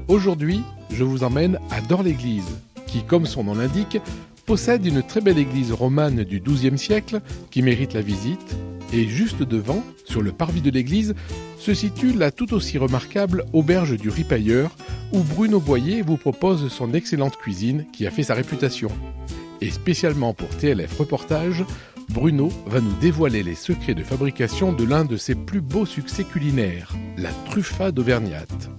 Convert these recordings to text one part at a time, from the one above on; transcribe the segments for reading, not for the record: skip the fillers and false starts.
Aujourd'hui, je vous emmène à Dore-l'Église, qui, comme son nom l'indique, possède une très belle église romane du XIIe siècle qui mérite la visite. Et juste devant, sur le parvis de l'église, se situe la tout aussi remarquable auberge du Ripailleur, où Bruno Boyer vous propose son excellente cuisine qui a fait sa réputation. Et spécialement pour TLF Reportage, Bruno va nous dévoiler les secrets de fabrication de l'un de ses plus beaux succès culinaires, la truffade auvergnate.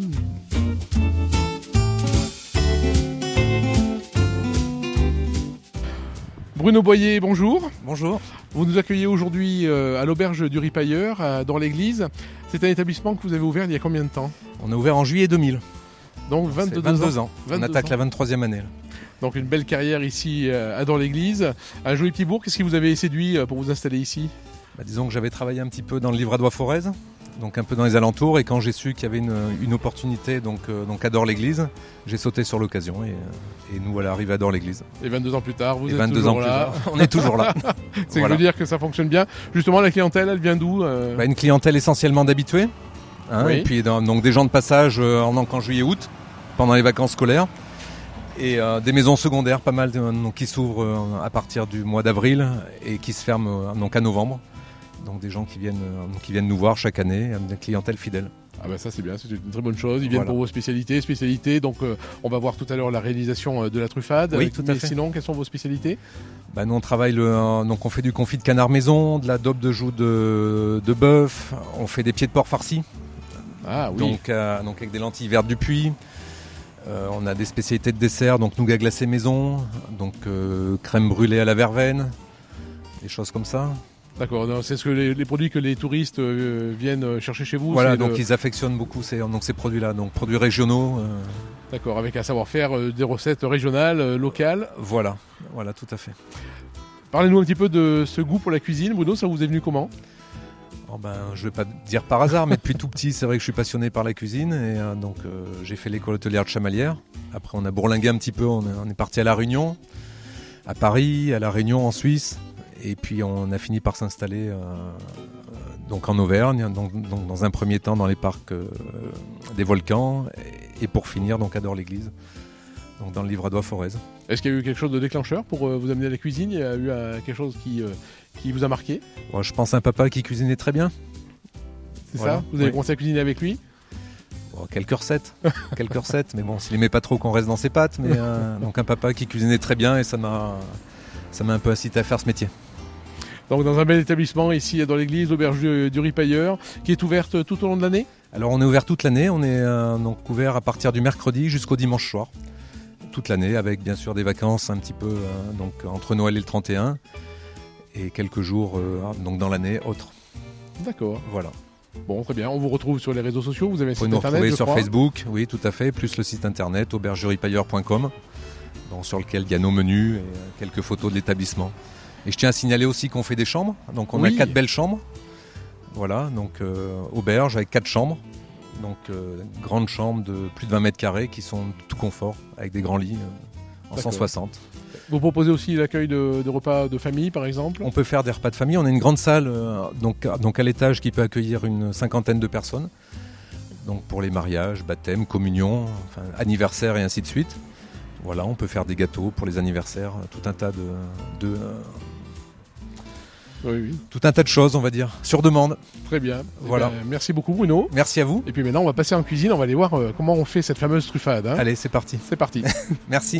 Bruno Boyer, bonjour. Bonjour. Vous nous accueillez aujourd'hui à l'auberge du Ripailleur, dans l'église. C'est un établissement que vous avez ouvert il y a combien de temps ? On a ouvert en juillet 2000. Donc 22 ans. On attaque la 23e année. Donc une belle carrière ici à Dore-l'Église. Un joli petit bourg. Qu'est-ce qui vous avait séduit pour vous installer ici ? Disons que j'avais travaillé un petit peu dans le Livradois-Forez, donc un peu dans les alentours, et quand j'ai su qu'il y avait une opportunité donc à Dore-l'Église, j'ai sauté sur l'occasion et nous voilà arrivés à Dore-l'Église. Et 22 ans plus tard, vous êtes 22 toujours ans là. plus tard, on est toujours là. C'est voilà. Que veut dire que ça fonctionne bien. Justement, la clientèle, elle vient d'où Une clientèle essentiellement d'habitués, oui. Et puis donc des gens de passage en juillet-août, pendant les vacances scolaires. Et des maisons secondaires, pas mal, qui s'ouvrent à partir du mois d'avril et qui se ferment à novembre. Donc des gens qui viennent nous voir chaque année, une clientèle fidèle. Ah ça c'est bien, c'est une très bonne chose. Ils viennent pour vos spécialités. Donc on va voir tout à l'heure la réalisation de la truffade. Oui, tout à fait. Sinon, quelles sont vos spécialités ? Nous on travaille donc on fait du confit de canard maison, de la daube de joue de bœuf, on fait des pieds de porc farcis. Ah oui. Donc avec des lentilles vertes du Puy. On a des spécialités de dessert, donc nougat glacé maison, donc crème brûlée à la verveine, des choses comme ça. D'accord, c'est ce que les produits que les touristes viennent chercher chez vous. Voilà, donc ils affectionnent beaucoup ces produits-là, donc produits régionaux. D'accord, avec un savoir-faire, des recettes régionales, locales. Voilà, tout à fait. Parlez-nous un petit peu de ce goût pour la cuisine. Bruno, ça vous est venu comment ? Je ne vais pas dire par hasard, mais depuis tout petit, c'est vrai que je suis passionné par la cuisine. Et j'ai fait l'école hôtelière de Chamalières. Après, on a bourlingué un petit peu, on est parti à La Réunion, à Paris, à La Réunion en Suisse. Et puis on a fini par s'installer donc en Auvergne, donc dans un premier temps dans les parcs des volcans, et pour finir donc à Dore-l'Église, donc dans le Livradois-Forez. Est-ce qu'il y a eu quelque chose de déclencheur pour vous amener à la cuisine ? Il y a eu quelque chose qui vous a marqué ? Je pense à un papa qui cuisinait très bien. C'est ça ? Vous avez commencé à cuisiner avec lui ? Quelques recettes, mais bon, s'il n'aimait pas trop qu'on reste dans ses pattes, mais donc un papa qui cuisinait très bien, et ça m'a un peu incité à faire ce métier. Donc dans un bel établissement ici dans l'église, l'auberge du Ripailleur, qui est ouverte tout au long de l'année ? Alors on est ouvert toute l'année, on est donc ouvert à partir du mercredi jusqu'au dimanche soir. Toute l'année, avec bien sûr des vacances un petit peu donc entre Noël et le 31, et quelques jours donc dans l'année autres. D'accord. Voilà. Bon, très bien. On vous retrouve sur les réseaux sociaux. Vous avez un site internet, vous nous retrouver sur Facebook, oui, tout à fait, plus le site internet aubergeduripailleur.com, sur lequel il y a nos menus et quelques photos de l'établissement. Et je tiens à signaler aussi qu'on fait des chambres. Donc on a 4 belles chambres. Voilà, donc auberge avec 4 chambres. Donc grandes chambres de plus de 20 mètres carrés qui sont tout confort, avec des grands lits en 160. Vous proposez aussi l'accueil de repas de famille, par exemple ? On peut faire des repas de famille. On a une grande salle donc à l'étage qui peut accueillir une 50aine de personnes. Donc pour les mariages, baptêmes, communions, anniversaires et ainsi de suite. Voilà, on peut faire des gâteaux pour les anniversaires, tout un tas tout un tas de choses, on va dire, sur demande. Très bien. Voilà. Merci beaucoup, Bruno. Merci à vous. Et puis maintenant, on va passer en cuisine, on va aller voir comment on fait cette fameuse truffade. Allez, c'est parti. C'est parti. Merci.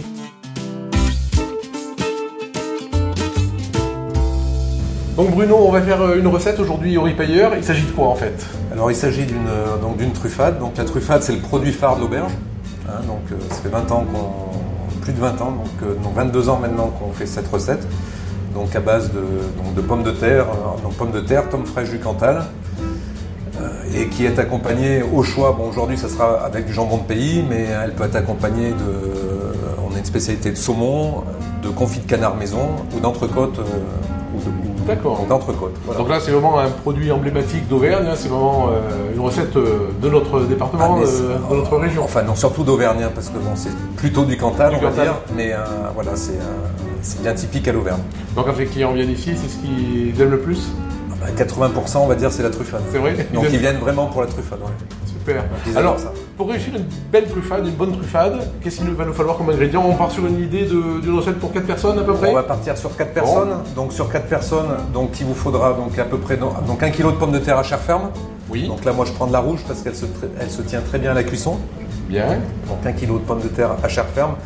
Donc Bruno, on va faire une recette aujourd'hui au Ripailleur. Il s'agit de quoi en fait ? Alors il s'agit d'une truffade. Donc la truffade, c'est le produit phare de l'auberge. Ça fait plus de 20 ans, donc 22 ans maintenant qu'on fait cette recette. Donc à base de pommes de terre, tomes fraîches du Cantal, et qui est accompagnée au choix. Bon, aujourd'hui ça sera avec du jambon de pays, mais elle peut être accompagnée on a une spécialité de saumon, de confit de canard maison ou d'entrecôte. D'accord. D'entrecôte. Voilà. Donc là c'est vraiment un produit emblématique d'Auvergne, c'est vraiment une recette de notre département, de notre région. Enfin non, surtout d'Auvergne, parce que c'est plutôt du Cantal, on va dire, mais c'est bien typique à l'Auvergne. Donc quand les clients viennent ici, c'est ce qu'ils aiment le plus ? 80% on va dire c'est la truffade. C'est vrai ? Donc ils viennent vraiment pour la truffade. Ouais. Super. Super. ils Alors, adorent ça. pour réussir une belle truffade, une bonne truffade, qu'est-ce qu'il va nous falloir comme ingrédient? On part sur une idée d'une recette pour 4 personnes à peu près? On va partir sur 4 personnes. Donc sur 4 personnes, donc il vous faudra donc à peu près donc 1 kg de pommes de terre à chair ferme. Oui. Donc là moi je prends de la rouge parce qu'elle elle se tient très bien à la cuisson. Bien. Donc 1 kg de pommes de terre à chair ferme.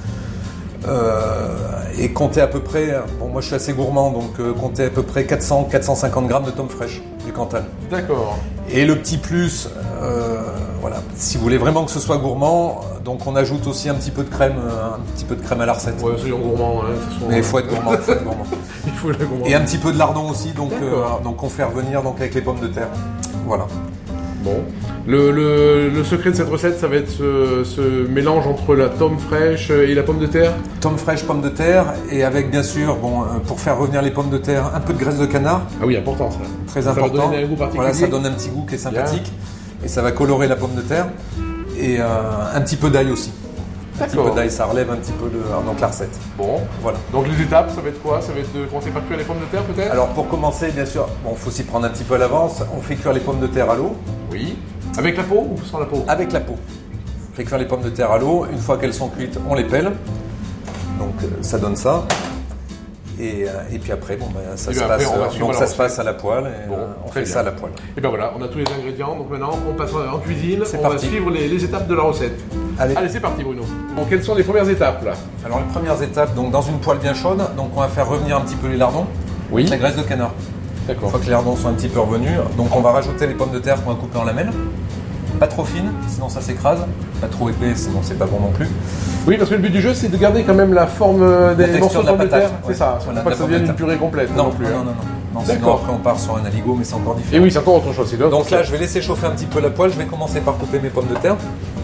Et comptez à peu près, bon moi je suis assez gourmand, donc comptez à peu près 400-450 grammes de tomme fraîche du Cantal. D'accord. Et le petit plus, voilà, si vous voulez vraiment que ce soit gourmand, donc on ajoute aussi un petit peu de crème à la recette. Ouais, soyons gourmands. Hein, Mais il faut être gourmand, il faut être gourmand. Il faut être gourmand. Et un petit peu de lardon aussi, donc D'accord. on fait revenir donc, avec les pommes de terre. Voilà. Bon. Le secret de cette recette, ça va être ce mélange entre la tome fraîche et la pomme de terre. Tome fraîche, pommes de terre, et avec bien sûr, bon, pour faire revenir les pommes de terre, un peu de graisse de canard. Ah oui, important ça. Très Ça important. va donner un goût particulier. Voilà, ça donne un petit goût qui est sympathique. Et ça va colorer la pomme de terre. Et un petit peu d'ail aussi. Un petit peu d'ail, ça relève un petit peu donc la recette. Bon, voilà. Donc les étapes, ça va être quoi? Ça va être de commencer par cuire les pommes de terre peut-être? Alors pour commencer, bien sûr, bon, faut s'y prendre un petit peu à l'avance. On fait cuire les pommes de terre à l'eau. Oui. Avec la peau ou sans la peau? Avec la peau. On fait cuire les pommes de terre à l'eau. Une fois qu'elles sont cuites, on les pèle. Donc ça donne ça. Et puis après, bon, ben, ça se passe à la poêle. Et, on fait ça à la poêle. Et ben voilà, on a tous les ingrédients. Donc maintenant, on passe en cuisine. On parti. va suivre les étapes de la recette. Allez, c'est parti Bruno. Donc quelles sont les premières étapes là? Alors les premières étapes, donc dans une poêle bien chaude, donc on va faire revenir un petit peu les lardons. Oui. La graisse de canard. D'accord. Une fois que les lardons sont un petit peu revenus, donc on va rajouter les pommes de terre qu'on va couper en lamelles. Pas trop fines, sinon ça s'écrase. Pas trop épais, sinon c'est pas bon non plus. Oui, parce que le but du jeu, c'est de garder quand même la forme des morceaux de pommes de terre. Ouais. C'est ça. Voilà, Faut pas que ça devienne une purée complète. Non, plus. Non, sinon D'accord. après on part sur un aligot, mais c'est encore différent. Et oui, c'est encore autre chose. Donc là, je vais laisser chauffer un petit peu la poêle. Je vais commencer par couper mes pommes de terre.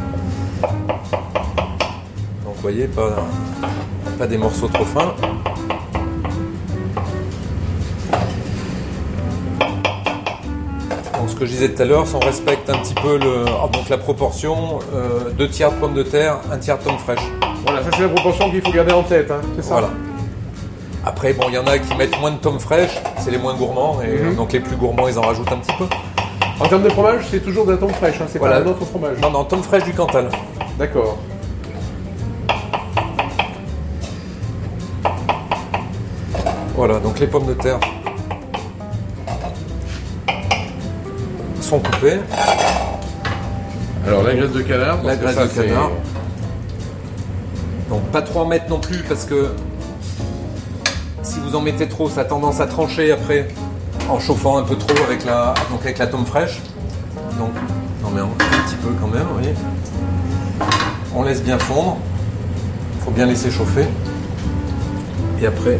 Donc vous voyez, pas des morceaux trop fins. Donc ce que je disais tout à l'heure, si on respecte un petit peu donc la proportion, 2 tiers de pommes de terre, 1 tiers de pommes fraîches. Voilà, ça c'est la proportion qu'il faut garder en tête, hein, c'est ça. Voilà. Après, bon, il y en a qui mettent moins de tomes fraîches, c'est les moins gourmands, et donc les plus gourmands, ils en rajoutent un petit peu. En termes de fromage, c'est toujours de la tome fraîche, hein, c'est pas un autre fromage. Non, tomes fraîches du Cantal. D'accord. Voilà, donc les pommes de terre sont coupées. Alors la graisse de canard. La graisse de canard. Donc pas trop en mettre non plus parce que si vous en mettez trop, ça a tendance à trancher après en chauffant un peu trop avec la tome fraîche. Donc on en met un petit peu quand même, vous voyez. On laisse bien fondre. Il faut bien laisser chauffer. Et après.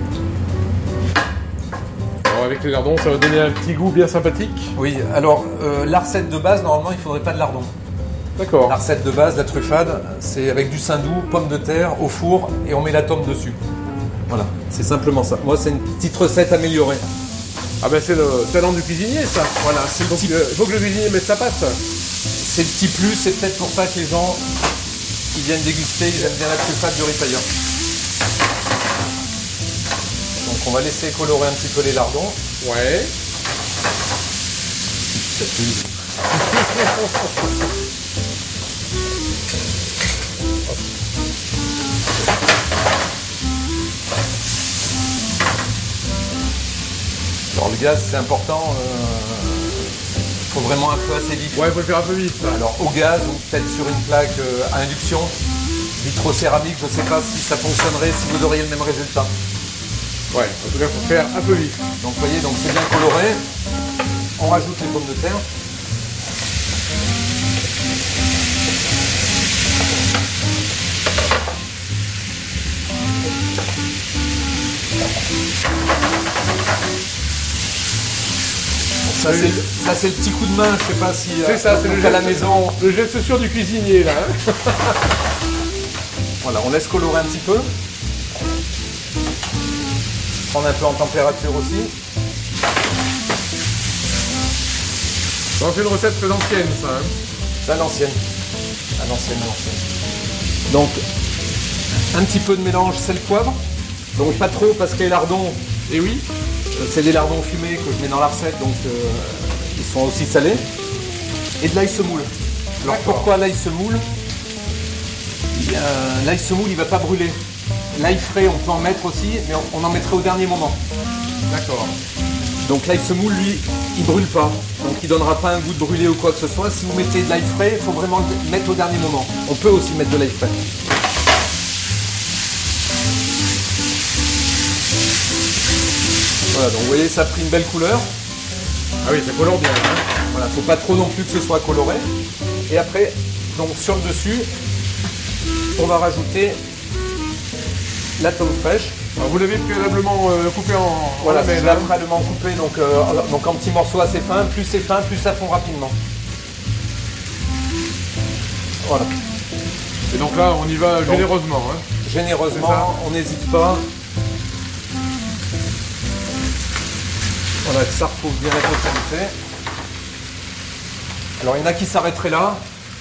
Alors avec les lardons, ça va donner un petit goût bien sympathique. Oui, alors la recette de base, normalement, il ne faudrait pas de lardons. D'accord. La recette de base, la truffade, c'est avec du saindoux, pommes de terre au four et on met la tome dessus. Voilà, c'est simplement ça. Moi, c'est une petite recette améliorée. Ah ben c'est le talent du cuisinier ça. Voilà, c'est le petit... Il faut que le cuisinier mette sa patte. C'est le petit plus, c'est peut-être pour ça que les gens qui viennent déguster, ils aiment bien la truffade du ripailleur. Donc on va laisser colorer un petit peu les lardons. Ouais. Alors le gaz c'est important, il faut vraiment un peu assez vif. Ouais, il faut le faire un peu vite. Ça. Alors au gaz ou peut-être sur une plaque à induction, vitrocéramique, je ne sais pas si ça fonctionnerait, si vous auriez le même résultat. Ouais, en tout cas, il faut faire un peu vite. Donc vous voyez, donc c'est bien coloré. On rajoute les pommes de terre. Ça c'est le petit coup de main, je sais pas si c'est ça, c'est le à la maison. Le geste sûr du cuisinier là. Hein. Voilà, on laisse colorer un petit peu. Prendre un peu en température aussi. C'est une recette très ancienne ça. Hein. C'est à l'ancienne. À l'ancienne. Donc un petit peu de mélange sel-poivre. Donc pas trop parce que les lardons. Et oui. C'est des lardons fumés que je mets dans la recette, donc ils sont aussi salés. Et de l'ail semoule. Alors pourquoi l'ail semoule? L'ail semoule, il va pas brûler. L'ail frais, on peut en mettre aussi, mais on en mettrait au dernier moment. D'accord. Donc l'ail semoule, lui, il brûle pas. Donc il donnera pas un goût de brûlé ou quoi que ce soit. Si vous mettez de l'ail frais, il faut vraiment le mettre au dernier moment. On peut aussi mettre de l'ail frais. Voilà, donc vous voyez, ça a pris une belle couleur. Ah oui, ça colore bien. Hein. Voilà, faut pas trop non plus que ce soit coloré. Et après, donc sur le dessus, on va rajouter la tome fraîche. Alors, vous l'avez préalablement coupé en Voilà, lamelles. je l'ai préalablement coupé, donc en petits morceaux assez fins. Plus c'est fin, plus ça fond rapidement. Voilà. Et donc là, on y va généreusement. Hein. Généreusement, on n'hésite pas. Voilà, que ça retrouve bien la totalité. Alors il y en a qui s'arrêteraient là.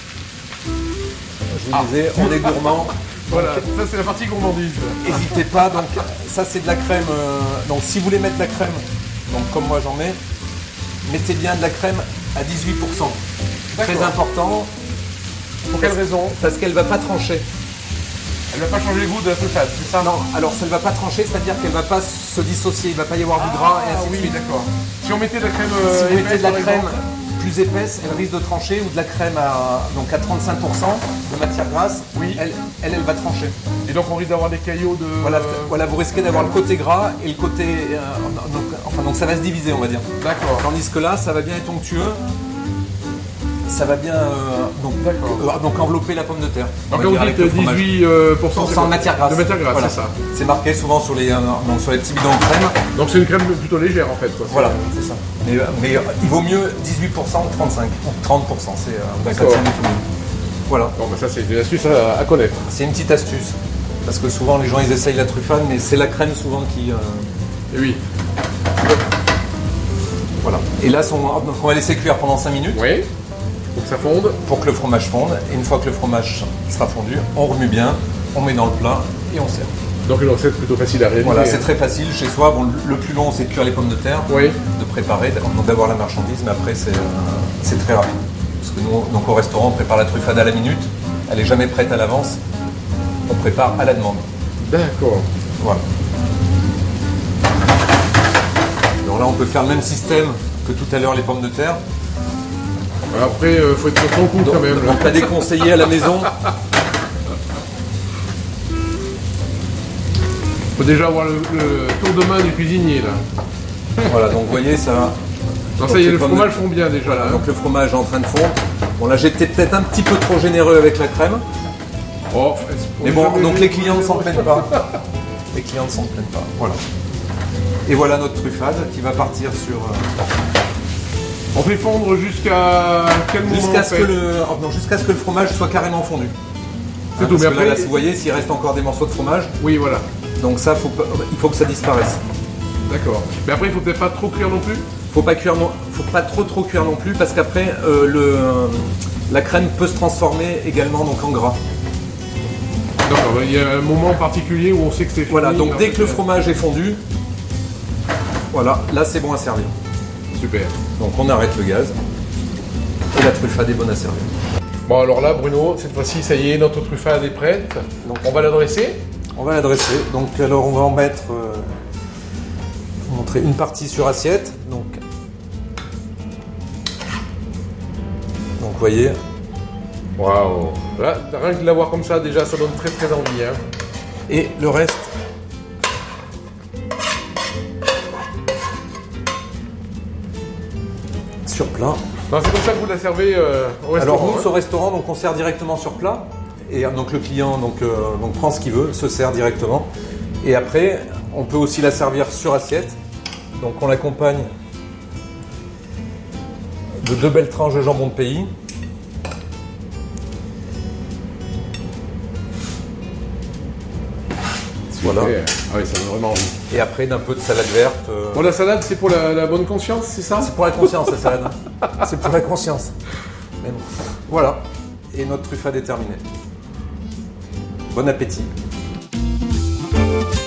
Je vous disais, on est gourmand. Voilà, ça c'est la partie gourmandise. N'hésitez pas, donc ça c'est de la crème. Donc si vous voulez mettre de la crème, donc comme moi j'en mets, mettez bien de la crème à 18%. Très important. Pour quelle raison? Parce qu'elle ne va pas trancher. Elle ne va pas changer le goût de la truffade, c'est ça? Non, alors ça ne va pas trancher, c'est-à-dire qu'elle ne va pas se dissocier, il ne va pas y avoir du gras et ainsi de suite. D'accord. Si on mettait de la crème Si vous mettez épaisse, de la par crème exemple, plus épaisse, elle risque de trancher, ou de la crème à 35% de matière grasse, Oui. elle va trancher. et donc on risque d'avoir des caillots de... Voilà, vous risquez d'avoir le côté gras et le côté... donc ça va se diviser, on va dire. D'accord. Tandis que là, ça va bien être onctueux, ça va bien donc envelopper la pomme de terre. Donc on là va vous dire, dites avec le fromage. 18% de matière grasse. De matière grasse, Voilà. c'est ça. C'est marqué souvent sur les petits bidons de crème. Donc c'est une crème plutôt légère en fait. Quoi. Voilà, c'est ça. Mais il vaut mieux 18% ou 35%. 30%, c'est D'accord. ça tient beaucoup mieux. Voilà, Bon, bah, ça c'est une astuce à connaître. c'est une petite astuce. Parce que souvent les gens ils essayent la truffade, mais c'est la crème souvent qui... Et oui. Voilà. Et là, donc on va laisser cuire pendant 5 minutes. Oui. Pour que ça fonde. Pour que le fromage fonde. Et une fois que le fromage sera fondu, on remue bien, on met dans le plat et on sert. Donc une recette plutôt facile à réaliser. Voilà, c'est très facile chez soi. Bon, le plus long, c'est de cuire les pommes de terre, Oui. de préparer, d'avoir la marchandise, mais après, c'est très rapide. Parce que nous, donc au restaurant, on prépare la truffade à la minute. Elle n'est jamais prête à l'avance. On prépare à la demande. D'accord. Voilà. Donc là, on peut faire le même système que tout à l'heure les pommes de terre. Après, faut être sur son coup quand même. Donc, pas déconseillé à la maison. Faut déjà avoir le tour de main du cuisinier là. Voilà, donc vous voyez, ça. Non, ça y est, le fromage fond bien déjà. Voilà, Là, hein. donc le fromage est en train de fondre. Bon, là, j'étais peut-être un petit peu trop généreux avec la crème. Oh, Mais bon, donc les clients ne s'en plaignent pas. Les clients ne s'en plaignent pas. Voilà. Et voilà notre truffade qui va partir sur. On fait fondre jusqu'à quel moment Jusqu'à on ce, fait jusqu'à ce que le fromage soit carrément fondu. C'est tout, Parce mais que après... là, vous voyez, s'il reste encore des morceaux de fromage, Oui, voilà. donc ça, il faut que ça disparaisse. D'accord. Mais après, il faut peut-être pas trop cuire non plus. Faut pas trop cuire non plus parce qu'après la crème peut se transformer également donc en gras. D'accord. Il y a un moment particulier où on sait que c'est fini. Voilà, donc en dès fait. que le fromage est fondu, voilà, là c'est bon à servir. Super. Donc on arrête le gaz et la truffade est bonne à servir. Bon, alors là, Bruno, cette fois-ci, ça y est, notre truffade est prête. Donc, on va la dresser. On va la dresser. Donc alors on va en mettre, montrer une partie sur assiette. Donc vous voyez. Waouh. Là, rien que de la voir comme ça, déjà, ça donne très très envie. Hein. Et le reste. Sur plat. Non, c'est comme ça que vous la servez au restaurant. Alors nous, hein. au restaurant, donc on sert directement sur plat. Et donc le client donc prend ce qu'il veut, se sert directement. Et après, on peut aussi la servir sur assiette. Donc on l'accompagne de 2 belles tranches de jambon de pays. Voilà. Ah oui, ça donne vraiment envie. Et après d'un peu de salade verte. Bon, la salade, c'est pour la bonne conscience, c'est ça? C'est pour la conscience la salade. C'est pour la conscience. Mais bon. Voilà. Et notre truffade est terminée. Bon appétit.